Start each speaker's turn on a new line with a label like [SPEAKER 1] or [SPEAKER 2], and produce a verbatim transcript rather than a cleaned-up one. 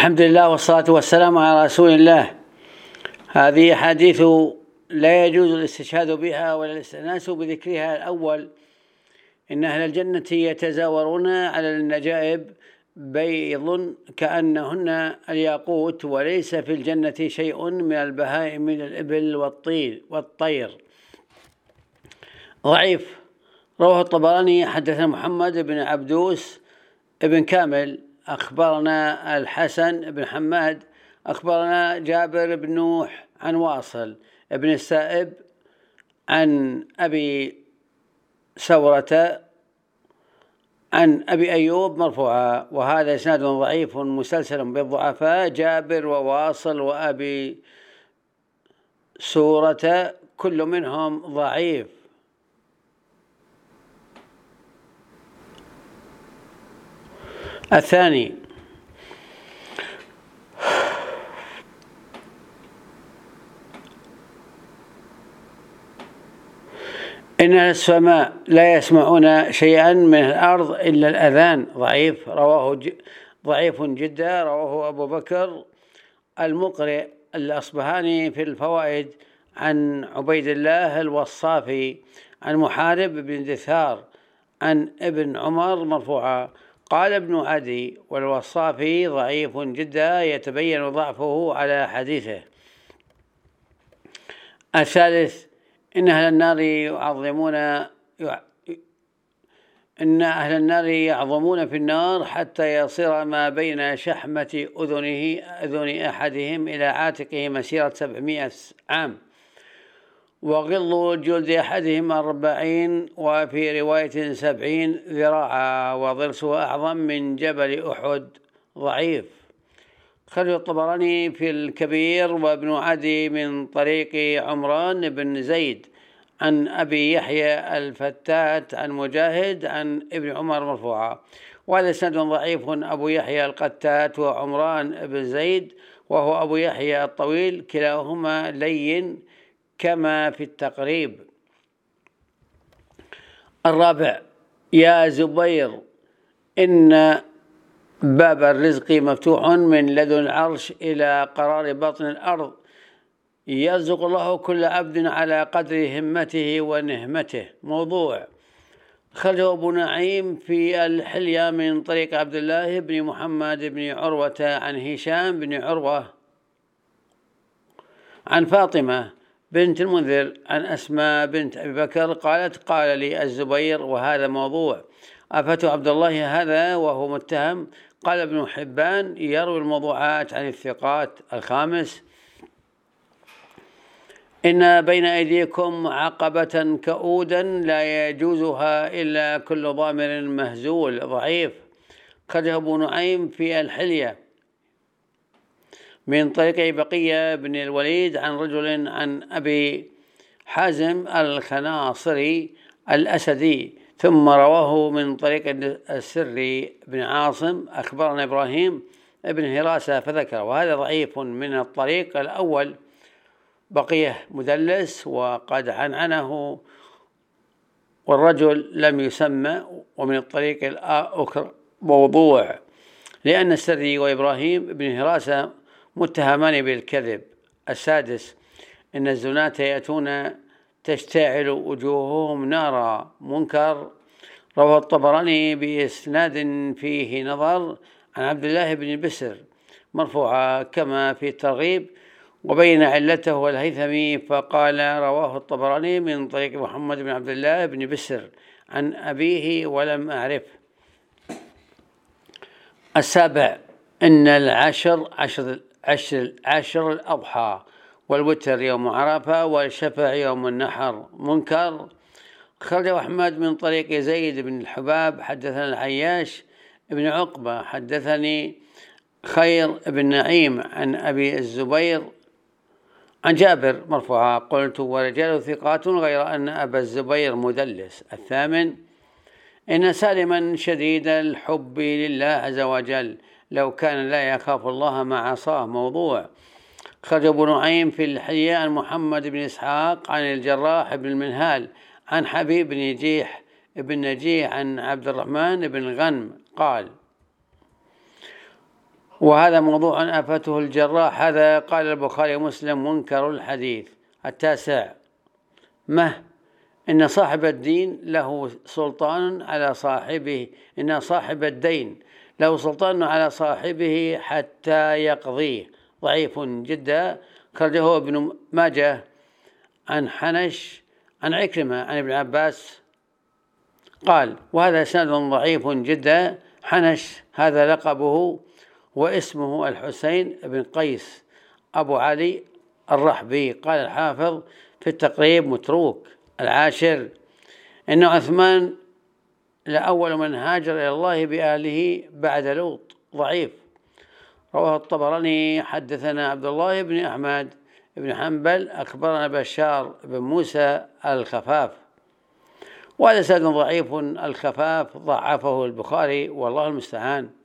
[SPEAKER 1] الحمد لله والصلاة والسلام على رسول الله. هذه حديث لا يجوز الاستشهاد بها ولا الاستئناس بذكرها. الأول: إن أهل الجنة يتزاورون على النجائب بيض كأنهن الياقوت، وليس في الجنة شيء من البهائم من الإبل والطير والطير. ضعيف. رواه الطبراني. حدثنا محمد بن عبدوس ابن كامل أخبرنا الحسن بن حماد أخبرنا جابر بن نوح عن واصل ابن السائب عن أبي سورة عن أبي أيوب مرفوعا، وهذا إسناد ضعيف مسلسل بالضعفاء. جابر وواصل وأبي سورة كل منهم ضعيف. الثاني: إن السماء لا يسمعون شيئا من الأرض إلا الأذان. ضعيف. رواه ج... ضعيف جدا. رواه أبو بكر المقرئ الأصبهاني في الفوائد عن عبيد الله الوصافي عن محارب بن دثار عن ابن عمر مرفوعا. قال ابن عدي: والوصافي ضعيف جدا يتبين ضعفه على حديثه. الثالث: إن أهل النار يعظمون إن أهل النار يعظمون في النار حتى يصير ما بين شحمة أذنه أذن أحدهم إلى عاتقه مسيرة سبعمائة عام، وغض جلد أحدهم أربعين، وفي رواية سبعين ذراعا، وضرسه أعظم من جبل أحد. ضعيف. خرج الطبراني في الكبير وابن عدي من طريق عمران بن زيد عن أبي يحيى الفتات عن مجاهد عن ابن عمر مرفوعا، وهذا سند ضعيف. أبو يحيى القتات وعمران بن زيد وهو أبو يحيى الطويل كلاهما لين كما في التقريب. الرابع: يا زبير، إن باب الرزق مفتوح من لدن العرش إلى قرار بطن الأرض، يرزق الله كل عبد على قدر همته ونهمته. موضوع. خرجه أبو نعيم في الحلية من طريق عبد الله بن محمد بن عروة عن هشام بن عروة عن فاطمة بنت المنذر عن أسماء بنت أبي بكر قالت: قال لي الزبير، وهذا موضوع، أفتى عبد الله هذا وهو متهم؟ قال ابن حبان: يروي الموضوعات عن الثقات. الخامس: إن بين أيديكم عقبة كؤودا لا يجوزها إلا كل ضامر مهزول. ضعيف. خرجه أبو نعيم في الحلية من طريق بقية بن الوليد عن رجل عن أبي حازم الخناصري الأسدي، ثم رواه من طريق السري بن عاصم أخبرنا إبراهيم ابن هراسة فذكر، وهذا ضعيف. من الطريق الأول بقية مدلس وقد عنعنه والرجل لم يسمى، ومن الطريق الآخر موضوع، لأن السري وإبراهيم بن هراسة متهمان بالكذب. السادس: إن الزناة يأتون تشتعل وجوههم نارا. منكر. رواه الطبراني بإسناد فيه نظر عن عبد الله بن بسر مرفوعا كما في الترغيب، وبين علته الهيثمي فقال: رواه الطبراني من طريق محمد بن عبد الله بن بسر عن أبيه ولم أعرف. السابع: إن العشر عشر عشر عشر الأضحى والوتر يوم عرفة والشفع يوم النحر. منكر. خرجه أحمد من طريق زيد بن الحباب حدثنا العياش بن عقبة حدثني خير بن نعيم عن أبي الزبير عن جابر مرفوعا. قلت: ورجال ثقات غير أن أبا الزبير مدلس. الثامن: إن سالما شديد الحب لله عز وجل، لو كان لا يخاف الله ما عصاه. موضوع. خرج أبو نعيم في الحلية عن محمد بن إسحاق عن الجراح بن المنهال عن حبيب بن نجيح بن نجيح عن عبد الرحمن بن غنم قال: وهذا موضوع آفته الجراح. هذا قال البخاري ومسلم منكر الحديث. التاسع: مه إن صاحب الدين له سلطان على صاحبه إن صاحب الدين له سلطان على صاحبه حتى يقضيه. ضعيف جدا. خرجه ابن ماجه عن حنش عن عكرمة عن ابن عباس قال، وهذا سند ضعيف جدا. حنش هذا لقبه واسمه الحسين بن قيس أبو علي الرحبي. قال الحافظ في التقريب متروك. العاشر: إن عثمان لأول من هاجر إلى الله بأهله بعد لوط. ضعيف. رواه الطبراني. حدثنا عبد الله بن أحمد بن حنبل أخبرنا بشار بن موسى الخفاف. وهذا سند ضعيف. الخفاف ضعفه البخاري والله المستعان.